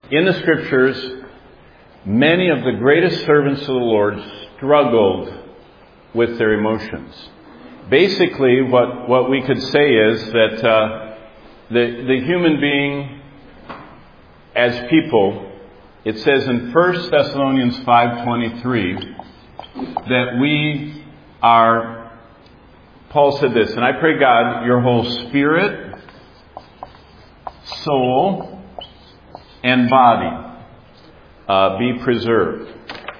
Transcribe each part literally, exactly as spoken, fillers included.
In the Scriptures, many of the greatest servants of the Lord struggled with their emotions. Basically, what, what we could say is that uh, the, the human being, as people, it says in First Thessalonians five twenty-three that we are, Paul said this, and I pray God, your whole spirit, soul, and body uh, be preserved.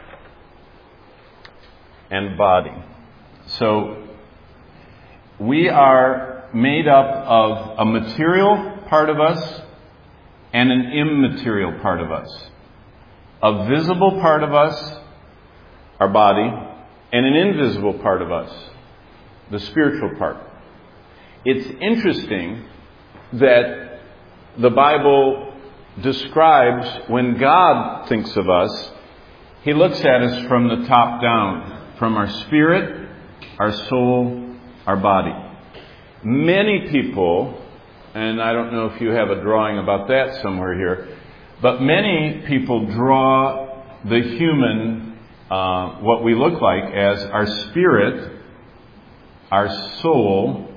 And body. So, we are made up of a material part of us and an immaterial part of us. A visible part of us, our body, and an invisible part of us, the spiritual part. It's interesting that the Bible describes when God thinks of us, He looks at us from the top down, from our spirit, our soul, our body. Many people, and I don't know if you have a drawing about that somewhere here, but many people draw the human, uh, what we look like as our spirit, our soul,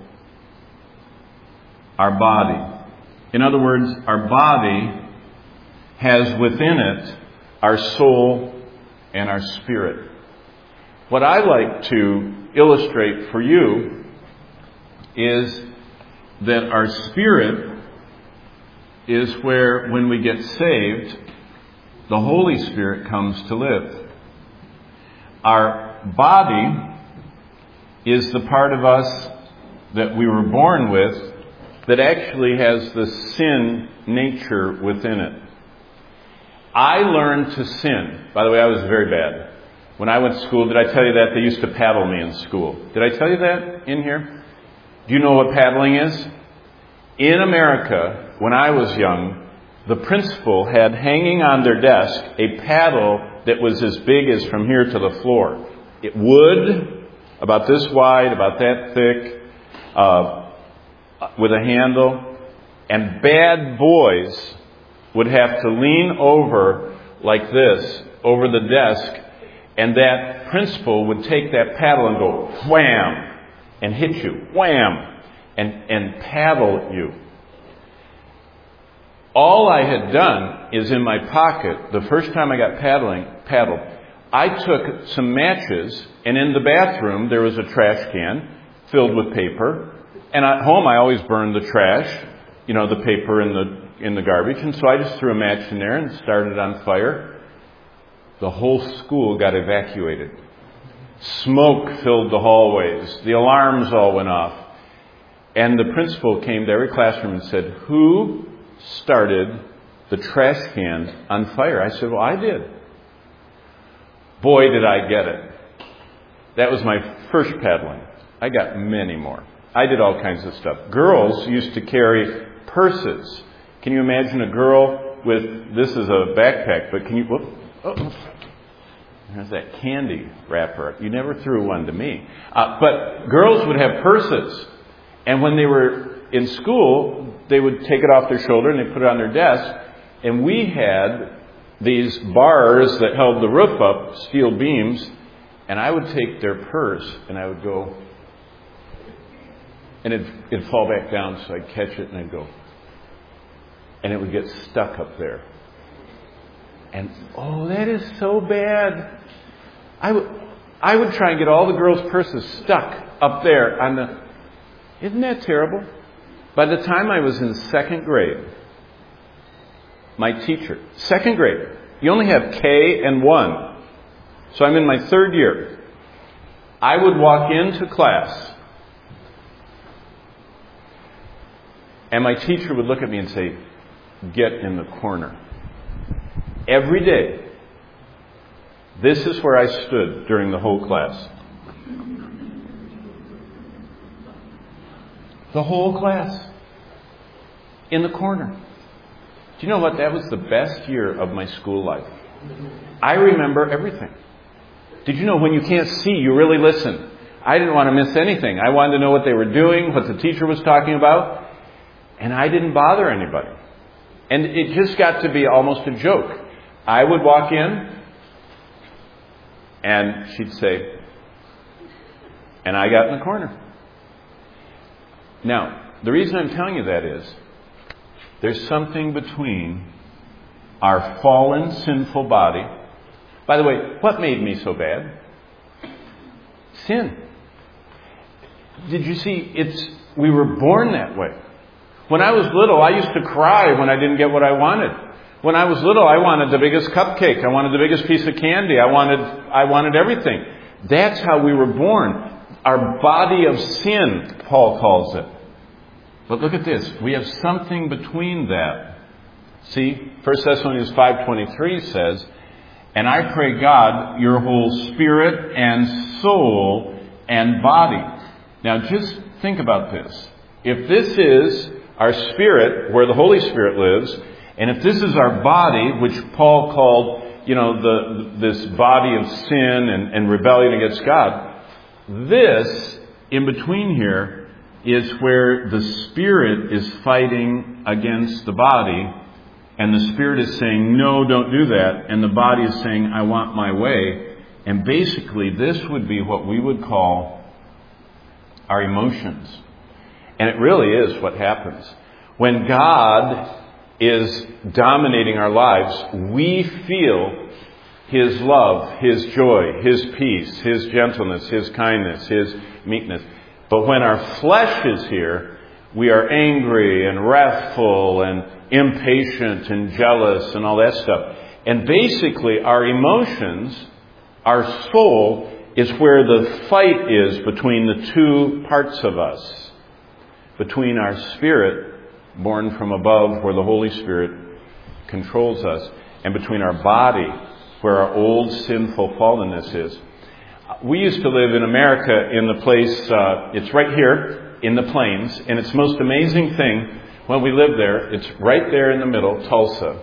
our body. In other words, our body has within it our soul and our spirit. What I like to illustrate for you is that our spirit is where, when we get saved, the Holy Spirit comes to live. Our body is the part of us that we were born with that actually has the sin nature within it. I learned to sin. By the way, I was very bad. When I went to school, did I tell you that? They used to paddle me in school. Did I tell you that in here? Do you know what paddling is? In America, when I was young, the principal had hanging on their desk a paddle that was as big as from here to the floor. It wood, about this wide, about that thick, uh, with a handle. And bad boys would have to lean over like this, over the desk, and that principal would take that paddle and go wham, and hit you, wham, and, and paddle you. All I had done is in my pocket, the first time I got paddling, paddled, I took some matches, and in the bathroom there was a trash can filled with paper, and at home I always burned the trash, you know, the paper in the in the garbage, and so I just threw a match in there and started on fire. The whole school got evacuated. Smoke filled the hallways. The alarms all went off. And the principal came to every classroom and said, who started the trash can on fire? I said, well, I did. Boy, did I get it. That was my first paddling. I got many more. I did all kinds of stuff. Girls used to carry purses. Can you imagine a girl with, this is a backpack, but can you, whoop, oh, there's that candy wrapper. You never threw one to me. Uh, but girls would have purses. And when they were in school, they would take it off their shoulder and they put it on their desk. And we had these bars that held the roof up, steel beams. And I would take their purse and I would go, and it'd, it'd fall back down, so I'd catch it and I'd go. And it would get stuck up there. And, oh, that is so bad. I would, I would try and get all the girls' purses stuck up there on the... Isn't that terrible? By the time I was in second grade, my teacher... Second grade. You only have K and one. So I'm in my third year. I would walk into class, and my teacher would look at me and say, get in the corner. Every day. This is where I stood during the whole class. The whole class. In the corner. Do you know what? That was the best year of my school life. I remember everything. Did you know when you can't see, you really listen? I didn't want to miss anything. I wanted to know what they were doing, what the teacher was talking about. And I didn't bother anybody. And it just got to be almost a joke. I would walk in, and she'd say, and I got in the corner. Now, the reason I'm telling you that is, there's something between our fallen, sinful body. By the way, what made me so bad? Sin. Did you see, it's we were born that way. When I was little, I used to cry when I didn't get what I wanted. When I was little, I wanted the biggest cupcake. I wanted the biggest piece of candy. I wanted, I wanted everything. That's how we were born. Our body of sin, Paul calls it. But look at this. We have something between that. See, First Thessalonians five twenty-three says, and I pray God, your whole spirit and soul and body. Now just think about this. If this is our spirit, where the Holy Spirit lives, and if this is our body, which Paul called, you know, the this body of sin and, and rebellion against God, this, in between here, is where the spirit is fighting against the body, and the spirit is saying, no, don't do that, and the body is saying, I want my way. And basically, this would be what we would call our emotions. And it really is what happens. When God is dominating our lives, we feel His love, His joy, His peace, His gentleness, His kindness, His meekness. But when our flesh is here, we are angry and wrathful and impatient and jealous and all that stuff. And basically, our emotions, our soul, is where the fight is between the two parts of us. Between our spirit, born from above, where the Holy Spirit controls us, and between our body, where our old sinful fallenness is. We used to live in America in the place, uh, it's right here in the plains, and it's the most amazing thing when we lived there. It's right there in the middle, Tulsa.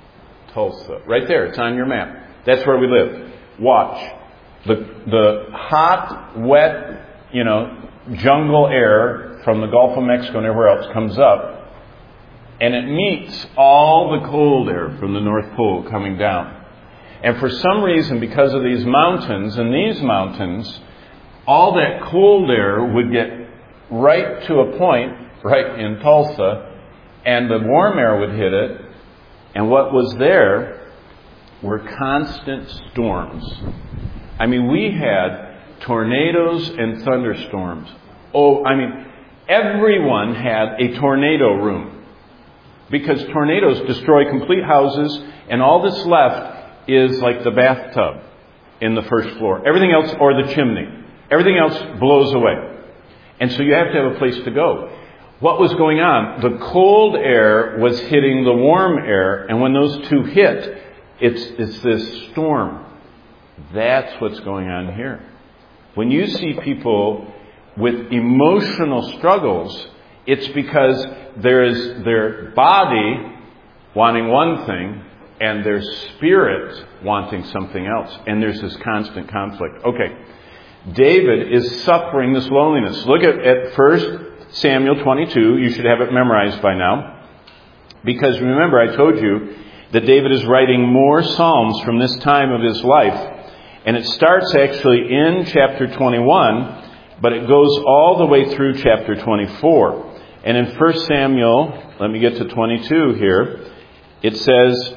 Tulsa. Right there, it's on your map. That's where we lived. Watch. The, the hot, wet, you know, jungle air from the Gulf of Mexico and everywhere else comes up, and it meets all the cold air from the North Pole coming down. And for some reason, because of these mountains and these mountains, all that cold air would get right to a point, right in Tulsa, and the warm air would hit it, and what was there were constant storms. I mean, we had tornadoes and thunderstorms. Oh, I mean, everyone had a tornado room, because tornadoes destroy complete houses, and all that's left is like the bathtub in the first floor. Everything else, or the chimney. Everything else blows away. And so you have to have a place to go. What was going on? The cold air was hitting the warm air, and when those two hit, it's, it's this storm. That's what's going on here. When you see people with emotional struggles, it's because there is their body wanting one thing and their spirit wanting something else. And there's this constant conflict. Okay, David is suffering this loneliness. Look at, at First Samuel twenty-two. You should have it memorized by now. Because remember, I told you that David is writing more Psalms from this time of his life. And it starts actually in chapter twenty-one, but it goes all the way through chapter twenty-four. And in First Samuel, let me get to twenty-two here, it says,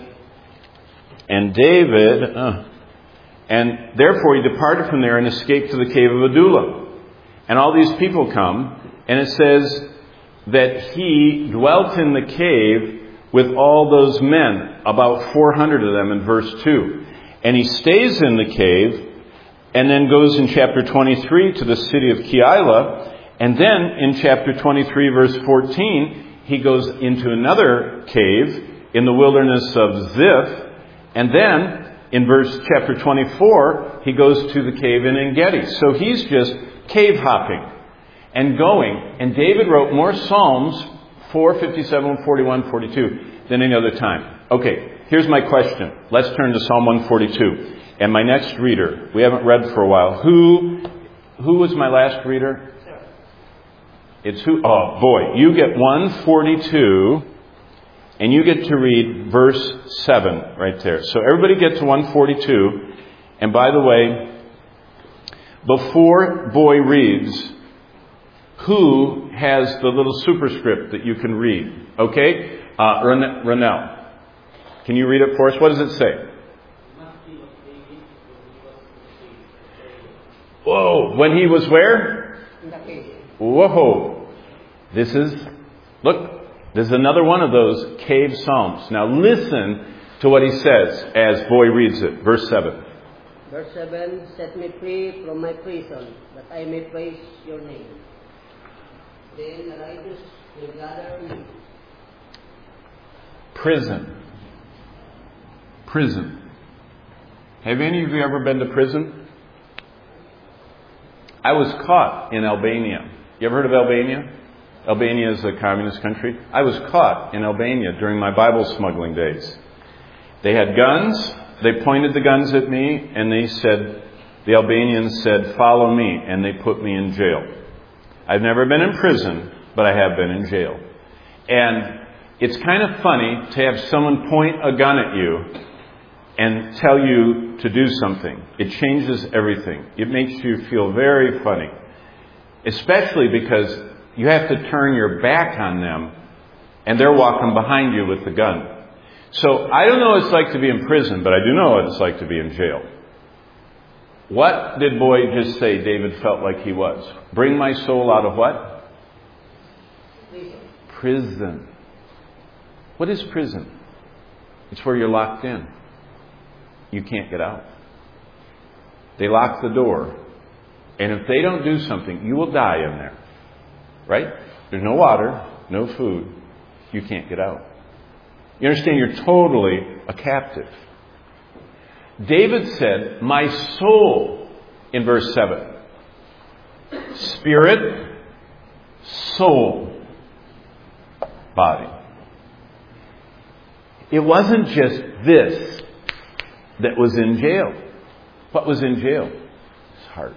and David, uh, and therefore he departed from there and escaped to the cave of Adullam. And all these people come, and it says that he dwelt in the cave with all those men, about four hundred of them in verse two. And he stays in the cave, and then goes in chapter twenty-three to the city of Keilah. And then in chapter twenty-three, verse fourteen, he goes into another cave in the wilderness of Ziph. And then in verse chapter twenty-four, he goes to the cave in En-Gedi. So he's just cave hopping and going. And David wrote more Psalms, four, fifty-seven, forty-one, forty-two, than any other time. Okay, here's my question. Let's turn to Psalm one forty-two. And my next reader, we haven't read for a while. Who, who was my last reader? It's who? Oh, boy. You get one forty-two, And you get to read verse seven right there. So everybody get to one forty-two. And by the way, before Boy reads, who has the little superscript that you can read? Okay? Uh, Ronell, can you read it for us? What does it say? Whoa. When he was where? In the cave. Whoa. This is, look, this is another one of those cave psalms. Now listen to what he says as Boy reads it. Verse seven. Verse seven, set me free from my prison, that I may praise your name. Then the righteous will gather me. Prison. Prison. Have any of you ever been to prison? I was caught in Albania. You ever heard of Albania? Albania is a communist country. I was caught in Albania during my Bible smuggling days. They had guns. They pointed the guns at me and they said, the Albanians said, follow me, and they put me in jail. I've never been in prison, but I have been in jail. And it's kind of funny to have someone point a gun at you and tell you to do something. It changes everything. It makes you feel very funny. Especially because you have to turn your back on them and they're walking behind you with the gun. So I don't know what it's like to be in prison, but I do know what it's like to be in jail. What did Boy just say David felt like he was? Bring my soul out of what? Prison. Prison. What is prison? It's where you're locked in. You can't get out. They lock the door. And if they don't do something, you will die in there. Right? There's no water, no food. You can't get out. You understand? You're totally a captive. David said, my soul, in verse seven. Spirit, soul, body. It wasn't just this that was in jail. What was in jail? His heart.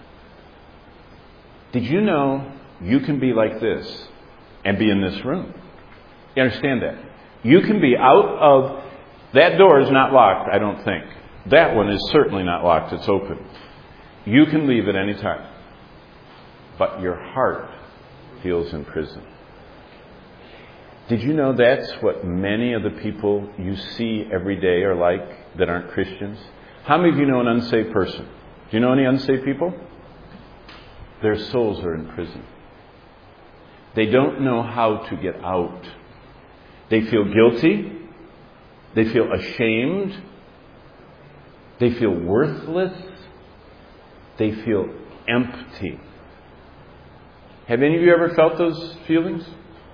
Did you know you can be like this and be in this room? You understand that? You can be out of... That door is not locked, I don't think. That one is certainly not locked. It's open. You can leave at any time. But your heart feels in prison. Did you know that's what many of the people you see every day are like that aren't Christians? How many of you know an unsaved person? Do you know any unsaved people? Their souls are in prison. They don't know how to get out. They feel guilty. They feel ashamed. They feel worthless. They feel empty. Have any of you ever felt those feelings?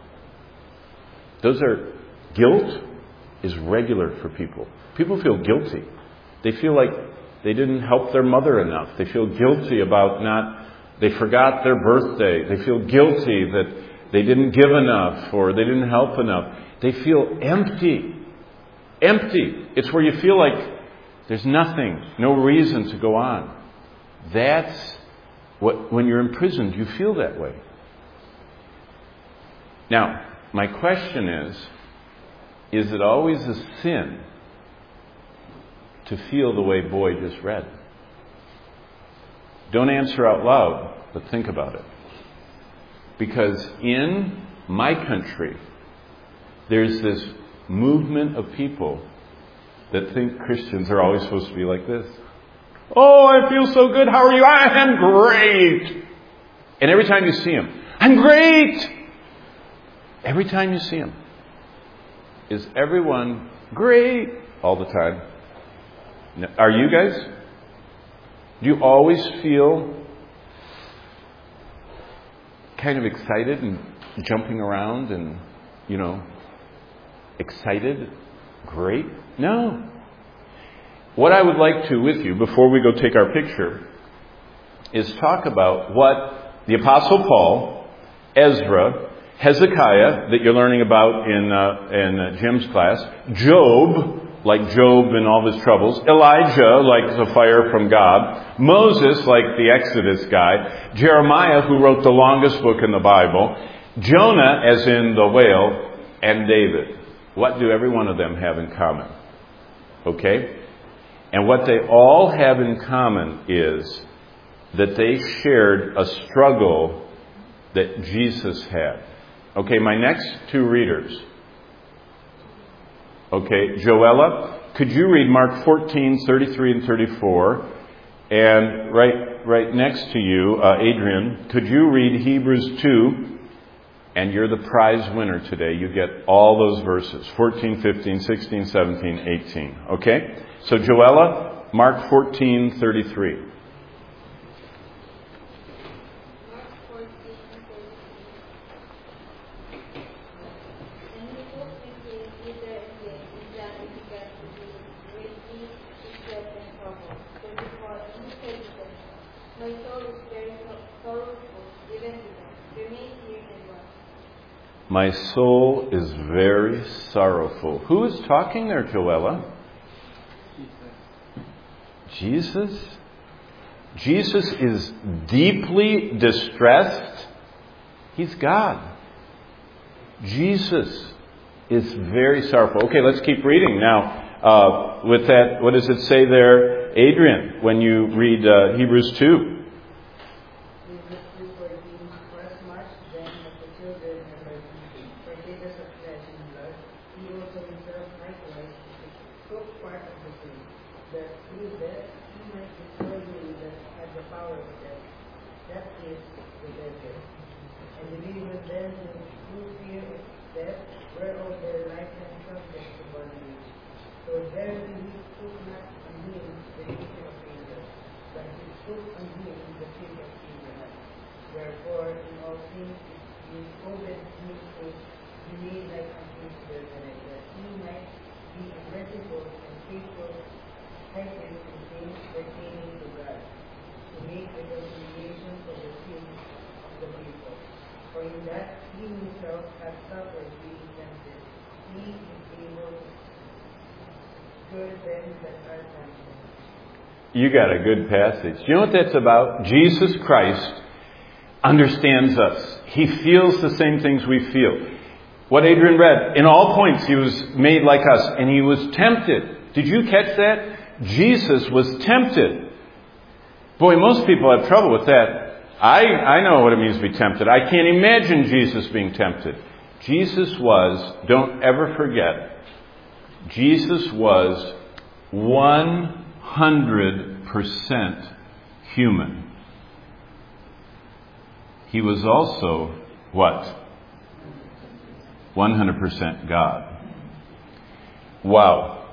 Those are, guilt is regular for people. People feel guilty. They feel like they didn't help their mother enough. They feel guilty about not, they forgot their birthday. They feel guilty that they didn't give enough or they didn't help enough. They feel empty. Empty. It's where you feel like there's nothing, no reason to go on. That's what, when you're imprisoned, you feel that way. Now, my question is, is it always a sin to feel the way Boy just read? Don't answer out loud, but think about it. Because in my country, there's this movement of people that think Christians are always supposed to be like this. Oh, I feel so good. How are you? I am great. And every time you see them, I'm great. Every time you see them, is everyone great all the time? Are you guys? Do you always feel kind of excited and jumping around and, you know, excited? Great? No. What I would like to with you, before we go take our picture, is talk about what the Apostle Paul, Ezra, Hezekiah, that you're learning about in uh, in uh, Jim's class, Job, like Job and all his troubles, Elijah, like the fire from God, Moses, like the Exodus guy, Jeremiah, who wrote the longest book in the Bible, Jonah, as in the whale, and David. what do every one of them have in common? Okay? And what they all have in common is that they shared a struggle that Jesus had. Okay, my next two readers. Okay, Joella, could you read Mark fourteen, thirty-three and thirty-four? And right right next to you, uh, Adrian, could you read Hebrews two? And you're the prize winner today. You get all those verses, fourteen, fifteen, sixteen, seventeen, eighteen. Okay? So Joella, Mark fourteen, thirty-three. My soul is very sorrowful. Who is talking there, Joella? Jesus? Jesus is deeply distressed. He's God. Jesus is very sorrowful. Okay, let's keep reading now. Uh, with that, what does it say there, Adrian, when you read uh, Hebrews two? You got a good passage. You know what that's about? Jesus Christ understands us. He feels the same things we feel. What Adrian read, in all points he was made like us, and he was tempted. Did you catch that? Jesus was tempted. Boy, most people have trouble with that. I, I know what it means to be tempted. I can't imagine Jesus being tempted. Jesus was, don't ever forget, Jesus was one hundred percent human. He was also, what? one hundred percent God. Wow.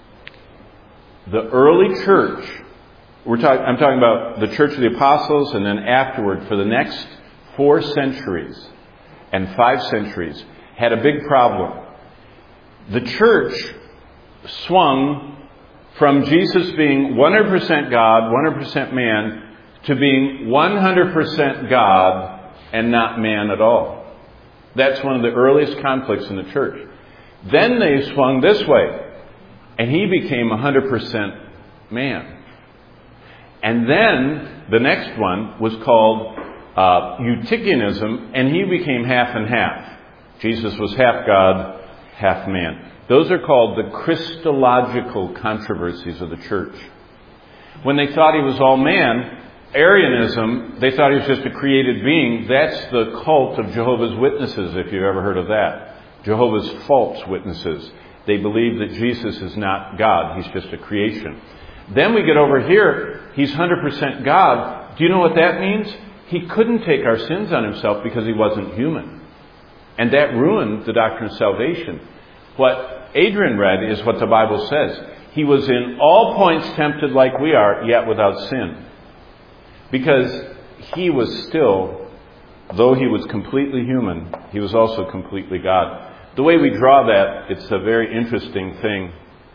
The early church, we're talking, I'm talking about the Church of the Apostles, and then afterward, for the next four centuries and five centuries, had a big problem. The church swung from Jesus being one hundred percent God, one hundred percent man, to being one hundred percent God and not man at all. That's one of the earliest conflicts in the church. Then they swung this way, and he became one hundred percent man. And then the next one was called uh, Eutychianism, and he became half and half. Jesus was half God, half man. Those are called the Christological controversies of the church. When they thought he was all man, Arianism, they thought he was just a created being. That's the cult of Jehovah's Witnesses, if you've ever heard of that. Jehovah's false witnesses. They believe that Jesus is not God. He's just a creation. Then we get over here, he's one hundred percent God. Do you know what that means? He couldn't take our sins on himself because he wasn't human. And that ruined the doctrine of salvation. What Adrian read is what the Bible says. He was in all points tempted like we are, yet without sin. Because he was still, though he was completely human, he was also completely God. The way we draw that, it's a very interesting thing.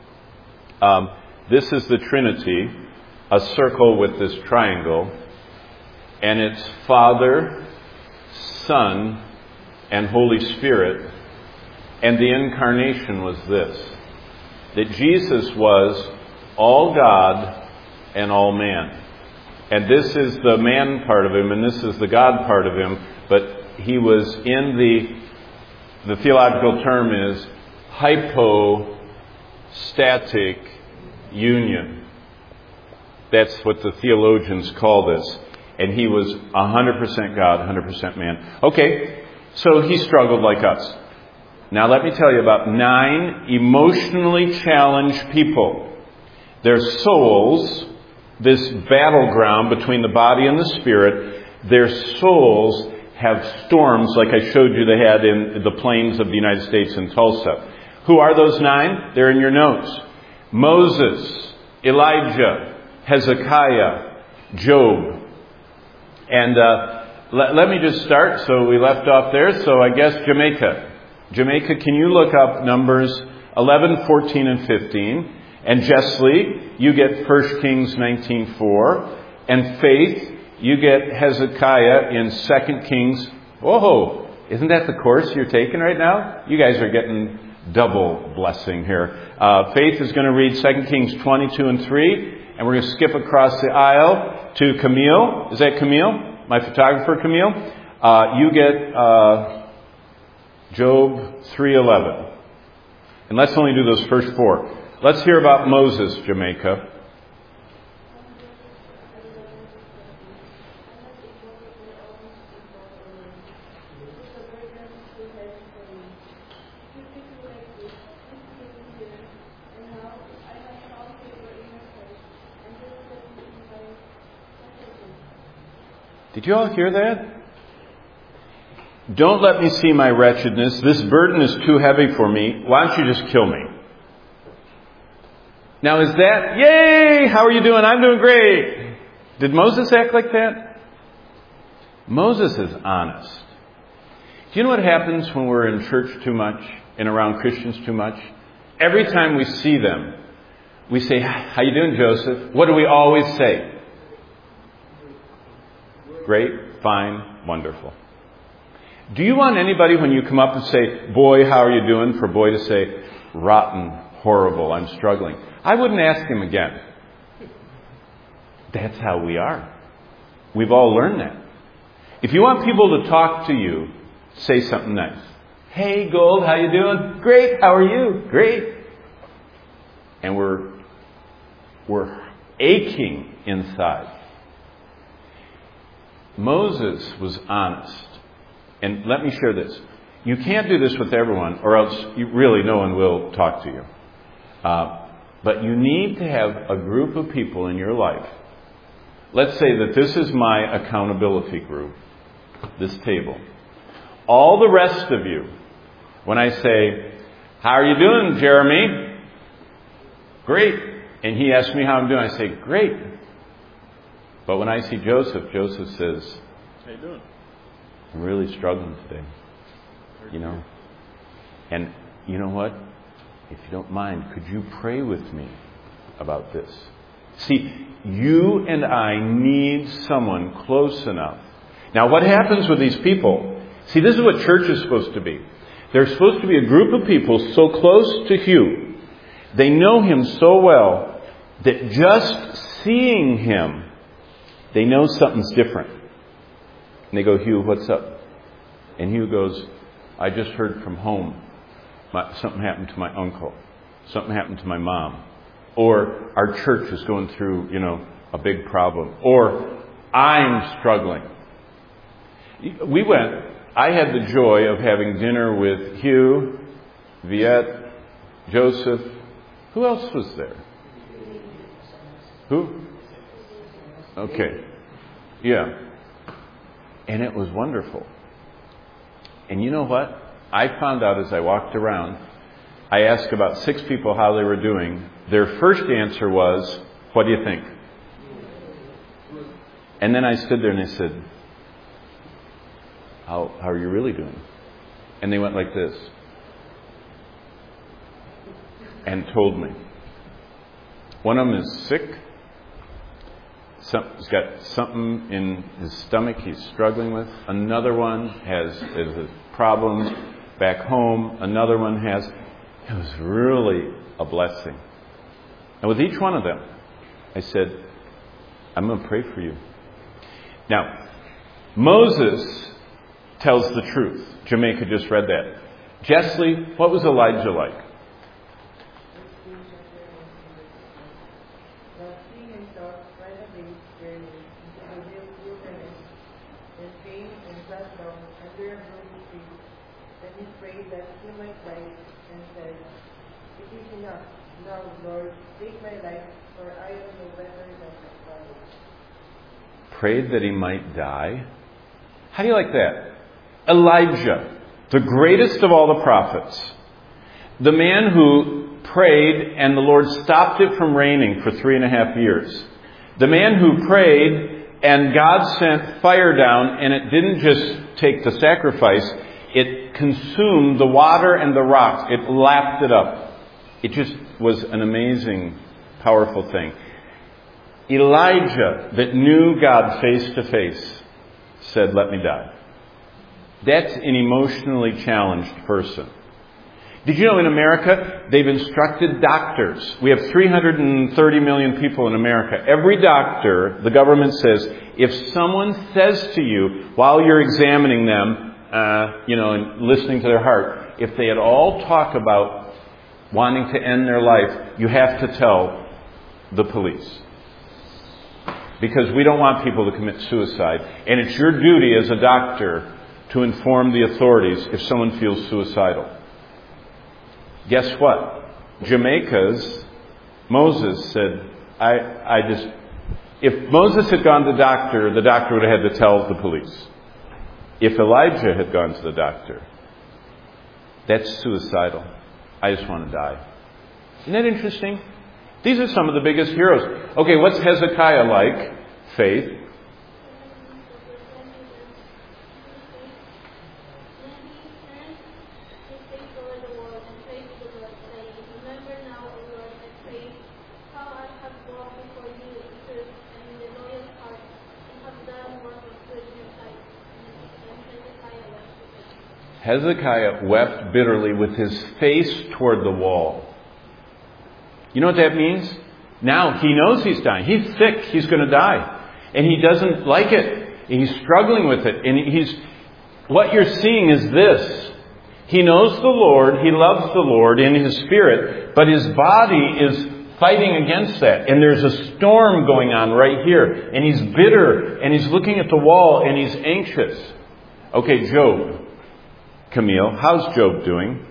Um, this is the Trinity, a circle with this triangle, and it's Father, Son, and Holy Spirit. And the incarnation was this, that Jesus was all God and all man. And this is the man part of him, and this is the God part of him, but he was in the, the theological term is, hypostatic union. That's what the theologians call this. And he was one hundred percent God, one hundred percent man. Okay, so he struggled like us. Now let me tell you about nine emotionally challenged people. Their souls, this battleground between the body and the spirit, their souls have storms like I showed you they had in the plains of the United States in Tulsa. Who are those nine? They're in your notes. Moses, Elijah, Hezekiah, Job. And uh, let, let me just start. So we left off there. So I guess Jamaica. Jamaica, can you look up Numbers eleven, fourteen, and fifteen? And Jessley, you get First Kings nineteen four. And Faith, you get Hezekiah in Second Kings. Whoa, isn't that the course you're taking right now? You guys are getting double blessing here. Uh, Faith is going to read Second Kings twenty-two and three. And we're going to skip across the aisle to Camille. Is that Camille? My photographer, Camille? Uh, you get uh, Job three eleven. And let's only do those first four. Let's hear about Moses, Jamaica. Did you all hear that? Don't let me see my wretchedness. This burden is too heavy for me. Why don't you just kill me? Now is that, yay, how are you doing? I'm doing great. Did Moses act like that? Moses is honest. Do you know what happens when we're in church too much and around Christians too much? Every time we see them, we say, how you doing, Joseph? What do we always say? Great, fine, wonderful. Do you want anybody when you come up and say, boy, how are you doing, for boy to say, rotten, horrible, I'm struggling? I wouldn't ask him again. That's how we are. We've all learned that. If you want people to talk to you, say something nice. Hey, Gold, how you doing? Great, how are you? Great. And we're, we're aching inside. Moses was honest. And let me share this. You can't do this with everyone, or else you, really no one will talk to you. Uh, but you need to have a group of people in your life. Let's say that this is my accountability group, this table. All the rest of you, when I say, how are you doing, Jeremy? Great. And he asks me how I'm doing. I say, great. But when I see Joseph, Joseph says, how you doing? I'm really struggling today. You know? And you know what? If you don't mind, could you pray with me about this? See, you and I need someone close enough. Now, what happens with these people? See, this is what church is supposed to be. They're supposed to be a group of people so close to Hugh. They know him so well that just seeing him, they know something's different. And they go, Hugh, what's up? And Hugh goes, I just heard from home. My, something happened to my uncle. Something happened to my mom. Or our church is going through, you know, a big problem. Or I'm struggling. We went, I had the joy of having dinner with Hugh, Viet, Joseph. Who else was there? Who? Okay. Yeah. And it was wonderful. And you know what? I found out as I walked around, I asked about six people how they were doing. Their first answer was, what do you think? And then I stood there and I said, how, how are you really doing? And they went like this. And told me. One of them is sick. Some, he's got something in his stomach he's struggling with. Another one has, has problems back home. Another one has. It was really a blessing. And with each one of them, I said, I'm going to pray for you. Now, Moses tells the truth. Jamaica just read that. Jessley, what was Elijah like? Prayed that he might die. How do you like that? Elijah, the greatest of all the prophets, the man who prayed and the Lord stopped it from raining for three and a half years. The man who prayed and God sent fire down, and it didn't just take the sacrifice, it consumed the water and the rocks. It lapped it up. It just was an amazing, powerful thing. Elijah, that knew God face to face, said, "Let me die." That's an emotionally challenged person. Did you know in America, they've instructed doctors. We have three hundred thirty million people in America. Every doctor, the government says, if someone says to you while you're examining them, uh, you know, and listening to their heart, if they at all talk about wanting to end their life, you have to tell the police. Because we don't want people to commit suicide. And it's your duty as a doctor to inform the authorities if someone feels suicidal. Guess what? Jamaica's Moses said, I, I just, if Moses had gone to the doctor, the doctor would have had to tell the police. If Elijah had gone to the doctor, that's suicidal. I just want to die. Isn't that interesting? These are some of the biggest heroes. Okay, what's Hezekiah like? Faith. Hezekiah wept bitterly with his face toward the wall. You know what that means? Now he knows he's dying. He's sick. He's going to die. And he doesn't like it. And he's struggling with it. And he's, what you're seeing is this. He knows the Lord. He loves the Lord in his spirit. But his body is fighting against that. And there's a storm going on right here. And he's bitter. And he's looking at the wall. And he's anxious. Okay, Job. Camille, how's Job doing?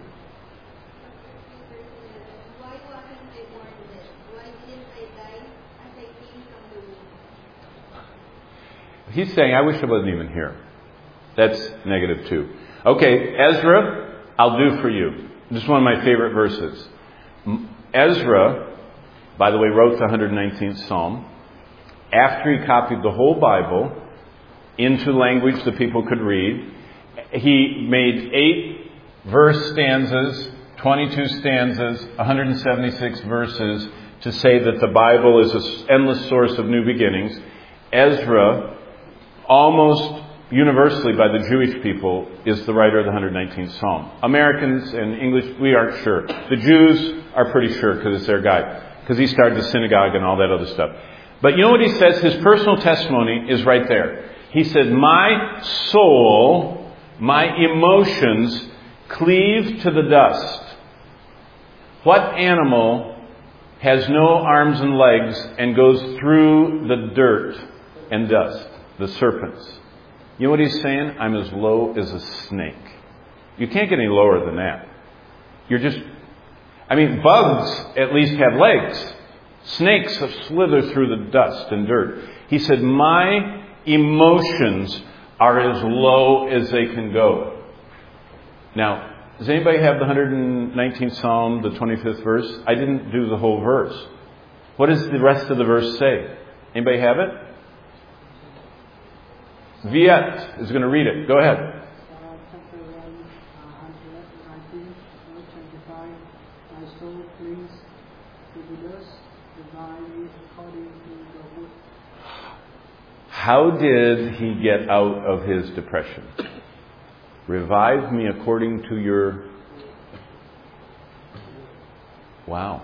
He's saying, I wish I wasn't even here. That's negative two. Okay, Ezra, I'll do for you. This is one of my favorite verses. Ezra, by the way, wrote the one hundred nineteenth Psalm. After he copied the whole Bible into language that people could read, he made eight verse stanzas, twenty-two stanzas, one hundred seventy-six verses to say that the Bible is an endless source of new beginnings. Ezra, almost universally by the Jewish people, is the writer of the one hundred nineteenth Psalm. Americans and English, we aren't sure. The Jews are pretty sure because it's their guy. Because he started the synagogue and all that other stuff. But you know what he says? His personal testimony is right there. He said, my soul, my emotions cleave to the dust. What animal has no arms and legs and goes through the dirt and dust? The serpents. You know what he's saying? I'm as low as a snake. You can't get any lower than that. You're just... I mean, bugs at least have legs. Snakes have slithered through the dust and dirt. He said, my emotions are as low as they can go. Now, does anybody have the one hundred nineteenth Psalm, the twenty-fifth verse? I didn't do the whole verse. What does the rest of the verse say? Anybody have it? Viet is going to read it. Go ahead. How did he get out of his depression? Revive me according to your... Wow.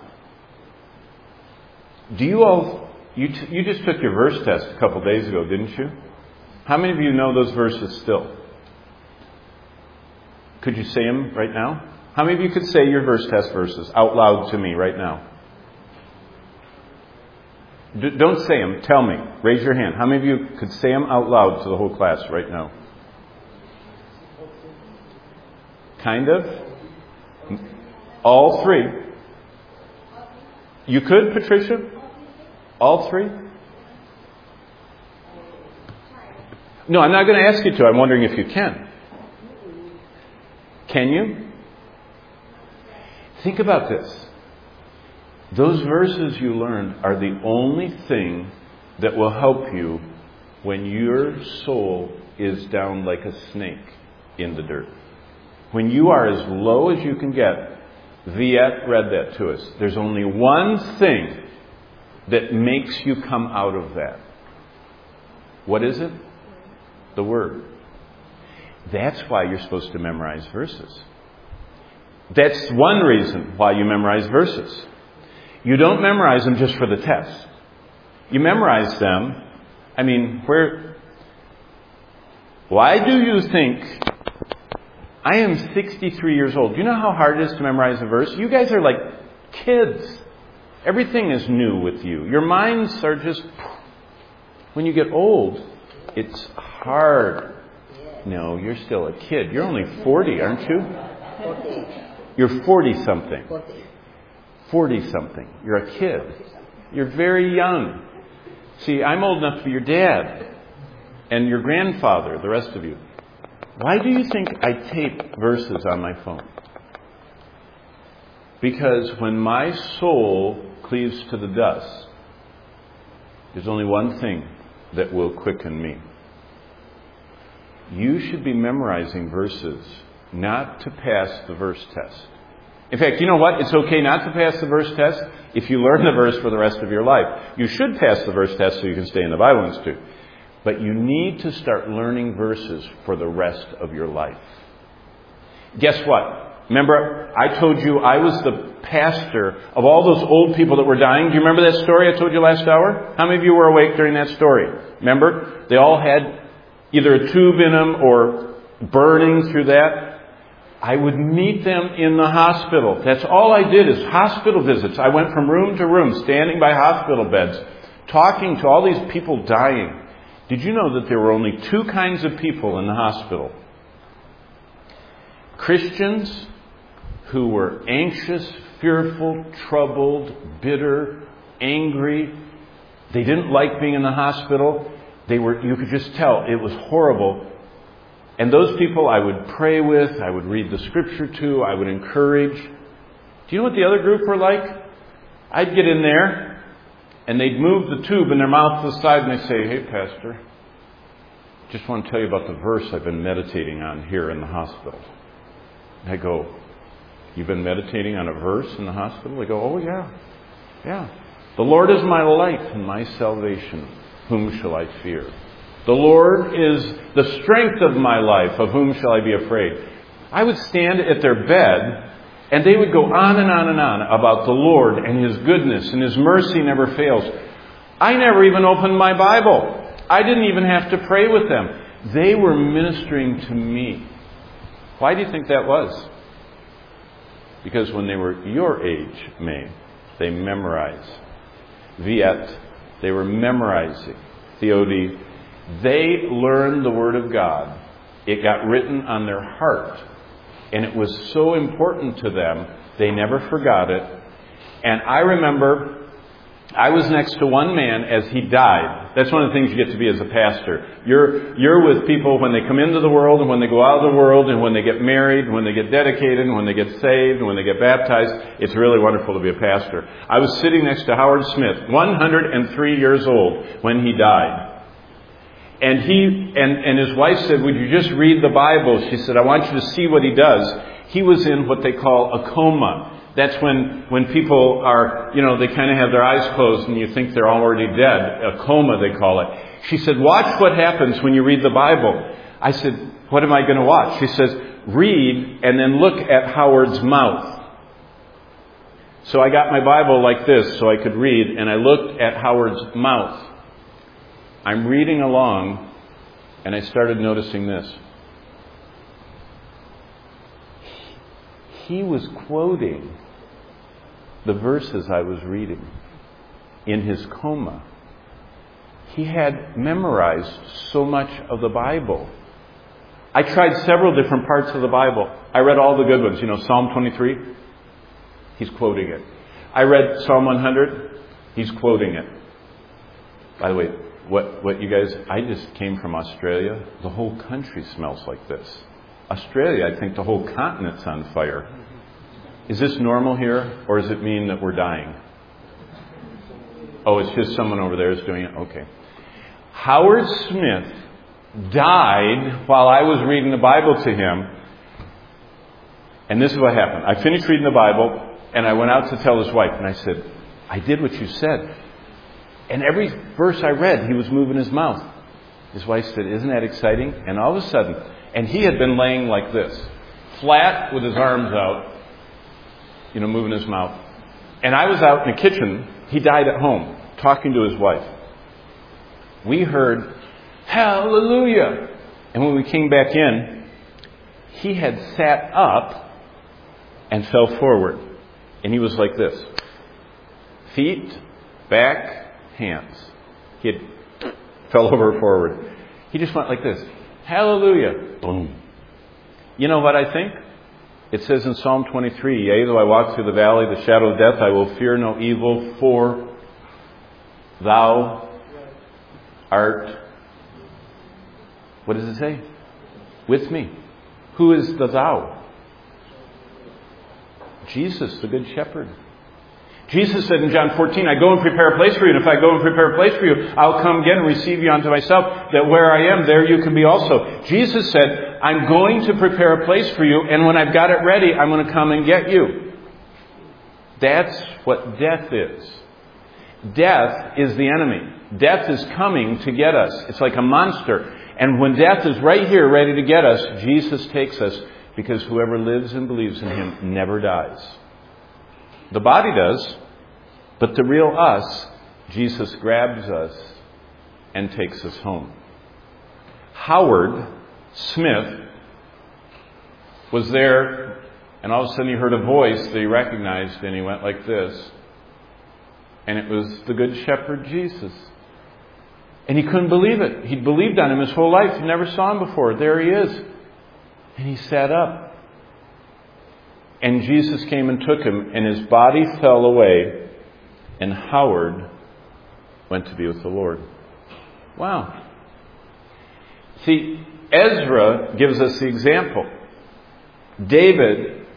Do you all... You, t- you just took your verse test a couple days ago, didn't you? How many of you know those verses still? Could you say them right now? How many of you could say your verse test verses out loud to me right now? D- don't say them. Tell me. Raise your hand. How many of you could say them out loud to the whole class right now? Kind of? All three. You could, Patricia? All three? No, I'm not going to ask you to. I'm wondering if you can. Can you? Think about this. Those verses you learned are the only thing that will help you when your soul is down like a snake in the dirt. When you are as low as you can get. Viet read that to us. There's only one thing that makes you come out of that. What is it? The Word. That's why you're supposed to memorize verses. That's one reason why you memorize verses. You don't memorize them just for the test. You memorize them. I mean, where... Why do you think... I am sixty-three years old. Do you know how hard it is to memorize a verse? You guys are like kids. Everything is new with you. Your minds are just... When you get old, it's hard. No, you're still a kid. You're only forty, aren't you? forty. You're forty-something. forty. forty-something. You're a kid. You're very young. See, I'm old enough to be your dad. And your grandfather, the rest of you. Why do you think I tape verses on my phone? Because when my soul cleaves to the dust, there's only one thing that will quicken me. You should be memorizing verses, not to pass the verse test. In fact, you know what? It's okay not to pass the verse test if you learn the verse for the rest of your life. You should pass the verse test so you can stay in the Bible Institute. But you need to start learning verses for the rest of your life. Guess what? Remember, I told you I was the pastor of all those old people that were dying. Do you remember that story I told you last hour? How many of you were awake during that story? Remember? They all had either a tube in them or burning through that. I would meet them in the hospital. That's all I did is hospital visits. I went from room to room, standing by hospital beds, talking to all these people dying. Did you know that there were only two kinds of people in the hospital? Christians who were anxious, fearful, troubled, bitter, angry. They didn't like being in the hospital. They were, you could just tell it was horrible. And those people I would pray with, I would read the scripture to, I would encourage. Do you know what the other group were like? I'd get in there, and they'd move the tube in their mouth to the side, and they'd say, "Hey, Pastor, just want to tell you about the verse I've been meditating on here in the hospital." And I go, "You've been meditating on a verse in the hospital?" They go, "Oh, yeah, yeah. The Lord is my light and my salvation. Whom shall I fear? The Lord is the strength of my life. Of whom shall I be afraid?" I would stand at their bed, and they would go on and on and on about the Lord and His goodness, and His mercy never fails. I never even opened my Bible. I didn't even have to pray with them. They were ministering to me. Why do you think that was? Because when they were your age, May, they memorized. Viet, they were memorizing. Theodi, they learned the Word of God. It got written on their heart. And it was so important to them, they never forgot it. And I remember I was next to one man as he died. That's one of the things you get to be as a pastor. You're you're with people when they come into the world and when they go out of the world and when they get married, when they get dedicated, and when they get saved, and when they get baptized. It's really wonderful to be a pastor. I was sitting next to Howard Smith, one hundred three years old, when he died. And he and, and his wife said, "Would you just read the Bible?" She said, "I want you to see what he does." He was in what they call a coma. That's when, when people are, you know, they kind of have their eyes closed and you think they're already dead. A coma, they call it. She said, "Watch what happens when you read the Bible." I said, "What am I going to watch?" She says, "Read and then look at Howard's mouth." So I got my Bible like this so I could read, and I looked at Howard's mouth. I'm reading along, and I started noticing this. he was quoting the verses I was reading in his coma. He had memorized so much of the Bible. I tried several different parts of the Bible. I read all the good ones. You know, Psalm twenty-three, he's quoting it. I read Psalm one hundred, he's quoting it. By the way, what, what you guys, I just came from Australia. The whole country smells like this. Australia, I think the whole continent's on fire. Is this normal here, or does it mean that we're dying? Oh, it's just someone over there is doing it? Okay. Howard Smith died while I was reading the Bible to him. And this is what happened. I finished reading the Bible, and I went out to tell his wife, and I said, I did what you said. And every verse I read, he was moving his mouth. His wife said, isn't that exciting? And all of a sudden, and he had been laying like this, flat with his arms out, you know, moving his mouth. And I was out in the kitchen. He died at home, talking to his wife. We heard, hallelujah. And when we came back in, he had sat up and fell forward. And he was like this. Feet, back, hands. He had fell over forward. He just went like this. Hallelujah. Boom. You know what I think? It says in Psalm twenty-three, yea, though I walk through the valley of the shadow of death, I will fear no evil, for thou art, what does it say? With me. Who is the thou? Jesus, the Good Shepherd. Jesus said in John fourteen, I go and prepare a place for you, and if I go and prepare a place for you, I'll come again and receive you unto myself, that where I am, there you can be also. Jesus said, I'm going to prepare a place for you, and when I've got it ready, I'm going to come and get you. That's what death is. Death is the enemy. Death is coming to get us. It's like a monster. And when death is right here ready to get us, Jesus takes us, because whoever lives and believes in him never dies. The body does, but the real us, Jesus grabs us and takes us home. Howard Smith was there, and all of a sudden he heard a voice that he recognized, and he went like this. And it was the Good Shepherd Jesus. And he couldn't believe it. He'd believed on him his whole life. He never saw him before. There he is. And he sat up. And Jesus came and took him, and his body fell away, and Howard went to be with the Lord. Wow. See, Ezra gives us the example. David,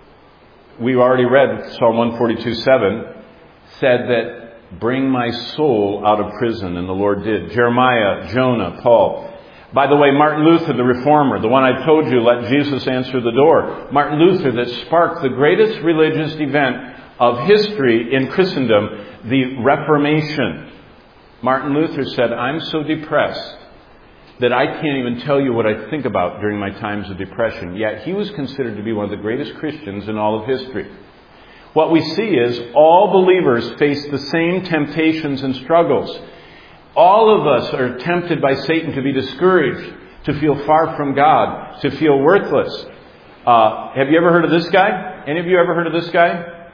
we already read Psalm one forty-two seven, said that bring my soul out of prison, and the Lord did. Jeremiah, Jonah, Paul. By the way, Martin Luther, the reformer, the one I told you, let Jesus answer the door. Martin Luther, that sparked the greatest religious event of history in Christendom, the Reformation. Martin Luther said, I'm so depressed that I can't even tell you what I think about during my times of depression. Yet he was considered to be one of the greatest Christians in all of history. What we see is all believers face the same temptations and struggles. All of us are tempted by Satan to be discouraged, to feel far from God, to feel worthless. Uh, have you ever heard of this guy? Any of you ever heard of this guy?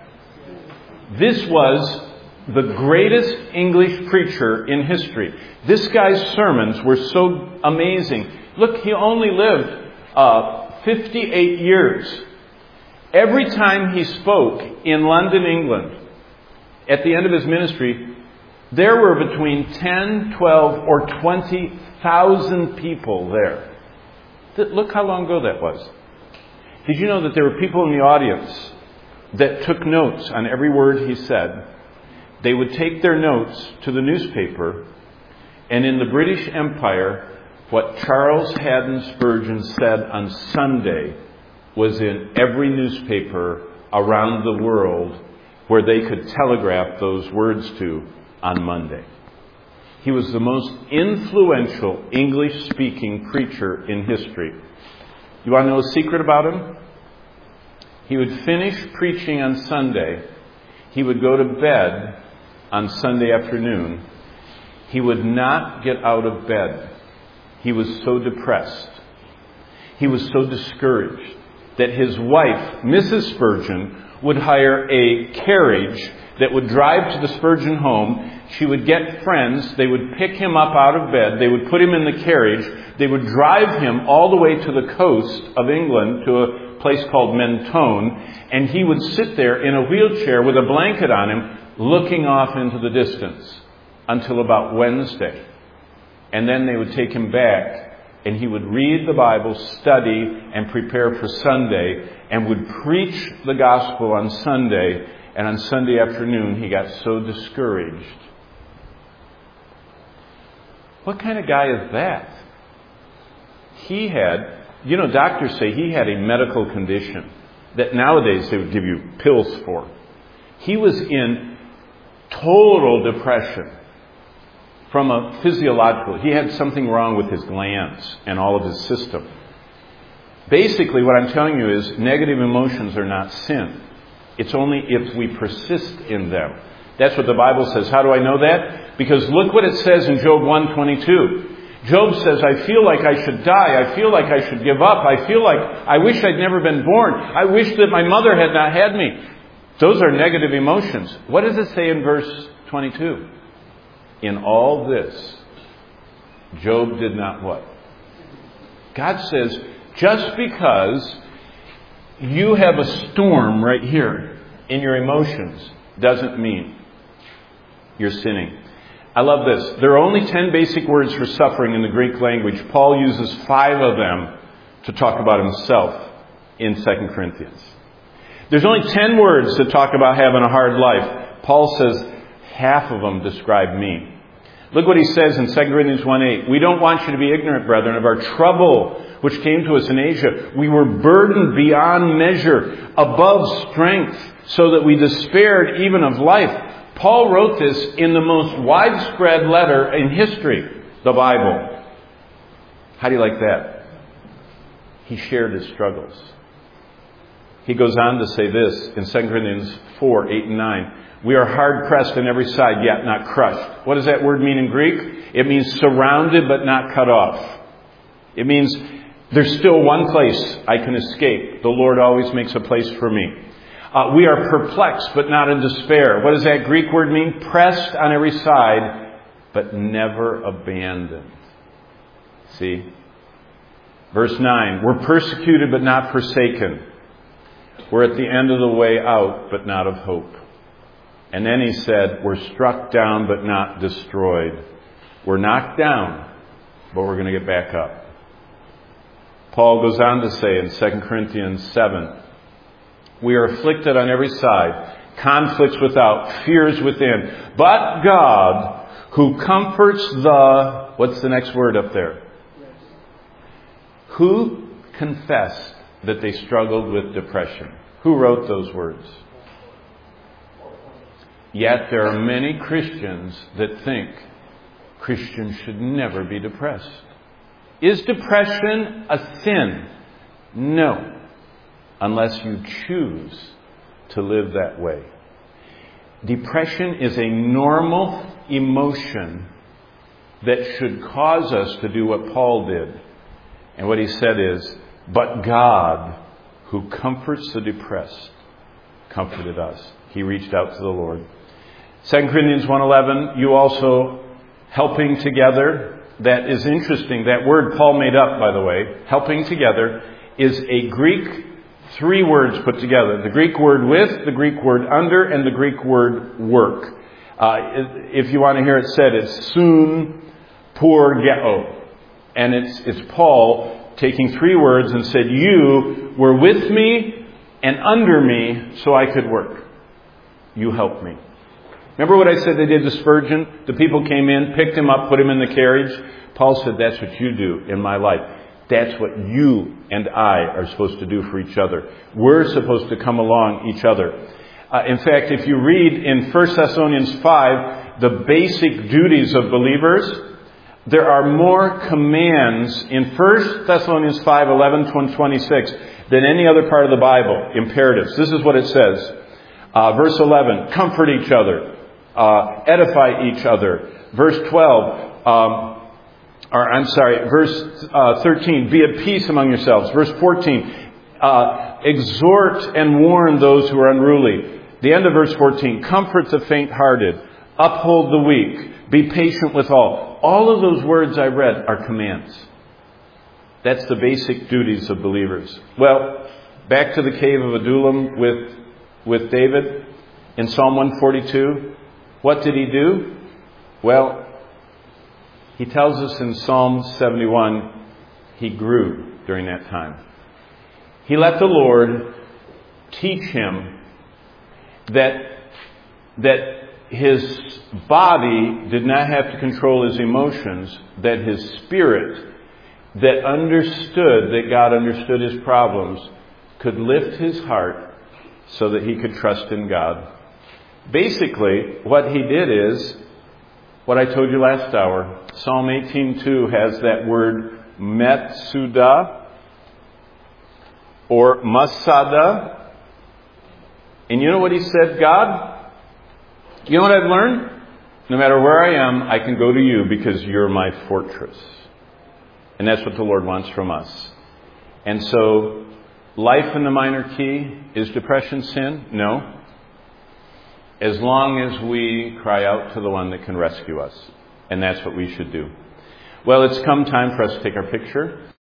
This was the greatest English preacher in history. This guy's sermons were so amazing. Look, he only lived uh, fifty-eight years. Every time he spoke in London, England, at the end of his ministry, there were between ten, twelve, or twenty thousand people there. Look how long ago that was. Did you know that there were people in the audience that took notes on every word he said? They would take their notes to the newspaper, and in the British Empire, what Charles Haddon Spurgeon said on Sunday was in every newspaper around the world where they could telegraph those words to on Monday. He was the most influential English-speaking preacher in history. You want to know a secret about him? He would finish preaching on Sunday. He would go to bed on Sunday afternoon. He would not get out of bed. He was so depressed. He was so discouraged. that his wife, Missus Spurgeon, would hire a carriage that would drive to the Spurgeon home. She would get friends. They would pick him up out of bed. They would put him in the carriage. They would drive him all the way to the coast of England to a place called Mentone. And he would sit there in a wheelchair with a blanket on him, looking off into the distance until about Wednesday. And then they would take him back, and he would read the Bible, study, and prepare for Sunday, and would preach the gospel on Sunday. And on Sunday afternoon, he got so discouraged. What kind of guy is that? He had, you know, doctors say he had a medical condition that nowadays they would give you pills for. He was in total depression from a physiological. He had something wrong with his glands and all of his system. Basically, what I'm telling you is negative emotions are not sin. It's only if we persist in them. That's what the Bible says. How do I know that? Because look what it says in Job one twenty-two. Job says, I feel like I should die. I feel like I should give up. I feel like I wish I'd never been born. I wish that my mother had not had me. Those are negative emotions. What does it say in verse twenty-two? In all this, Job did not what? God says, just because you have a storm right here in your emotions doesn't mean you're sinning. I love this. There are only ten basic words for suffering in the Greek language. Paul uses five of them to talk about himself in Second Corinthians. There's only ten words that talk about having a hard life. Paul says half of them describe me. Look what he says in Second Corinthians one eight. We don't want you to be ignorant, brethren, of our trouble which came to us in Asia. We were burdened beyond measure, above strength, so that we despaired even of life. Paul wrote this in the most widespread letter in history, the Bible. How do you like that? He shared his struggles. He goes on to say this in Second Corinthians four, eight and nine. We are hard pressed on every side, yet not crushed. What does that word mean in Greek? It means surrounded but not cut off. It means there's still one place I can escape. The Lord always makes a place for me. Uh, we are perplexed but not in despair. What does that Greek word mean? Pressed on every side but never abandoned. See? Verse nine. We're persecuted but not forsaken. We're at the end of the way out but not of hope. And then he said, we're struck down but not destroyed. We're knocked down, but we're going to get back up. Paul goes on to say in Second Corinthians seven, we are afflicted on every side, conflicts without, fears within. But God, who comforts the, what's the next word up there? Who confessed that they struggled with depression? Who wrote those words? Yet there are many Christians that think Christians should never be depressed. Is depression a sin? No. Unless you choose to live that way. Depression is a normal emotion that should cause us to do what Paul did. And what he said is, but God, who comforts the depressed, comforted us. He reached out to the Lord. Second Corinthians one eleven, you also helping together. That is interesting. That word Paul made up, by the way, helping together, is a Greek three words put together. The Greek word with, the Greek word under, and the Greek word work. Uh, if you want to hear it said, it's sun porgeo. And it's, it's Paul taking three words and said, you were with me and under me so I could work. You helped me. Remember what I said they did to Spurgeon? The people came in, picked him up, put him in the carriage. Paul said, that's what you do in my life. That's what you and I are supposed to do for each other. We're supposed to come along each other. Uh, in fact, if you read in First Thessalonians five, the basic duties of believers, there are more commands in First Thessalonians five, eleven to twenty-six than any other part of the Bible, imperatives. This is what it says. Uh, verse eleven, comfort each other. Uh, edify each other. Verse twelve, um, or I'm sorry, verse uh, thirteen, be at peace among yourselves. Verse fourteen, uh, exhort and warn those who are unruly. The end of verse fourteen, comfort the faint-hearted, uphold the weak, be patient with all. All of those words I read are commands. That's the basic duties of believers. Well, back to the cave of Adullam with, with David in Psalm one forty-two. What did he do? Well, he tells us in Psalm seventy-one, he grew during that time. He let the Lord teach him that, that his body did not have to control his emotions, that his spirit that understood that God understood his problems could lift his heart so that he could trust in God. Basically, what he did is what I told you last hour. Psalm eighteen two has that word metsuda or masada. And you know what he said, God? You know what I've learned? No matter where I am, I can go to you because you're my fortress. And that's what the Lord wants from us. And so, life in the minor key, is depression sin? No. As long as we cry out to the one that can rescue us. And that's what we should do. Well, it's come time for us to take our picture.